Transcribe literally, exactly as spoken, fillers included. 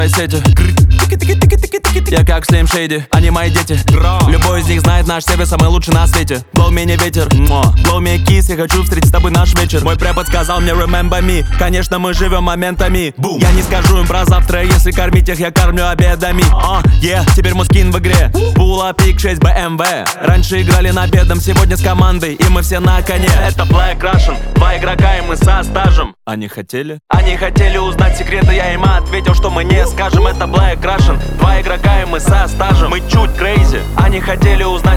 сети. Я как Слим Шейди, они мои дети. Любой из них знает наш себе самый лучший на свете. Blow me не ветер, blow me kiss. Я хочу встретить с тобой наш вечер. Мой препод сказал мне remember me. Конечно, мы живем моментами. Boom. Я не скажу им про завтра, если кормить их, я кормлю обедами. uh, yeah, теперь мой скин в игре. Пула пик шесть бэ эм вэ. Раньше играли на бедом, сегодня с командой, и мы все на коне. Это Black Russian, два игрока и мы со стажем. Они хотели? Они хотели узнать секреты, я им ответил, что мы не скажем. Это Black Russian, два игрока и мы со стажем. Мы чуть crazy. Они хотели узнать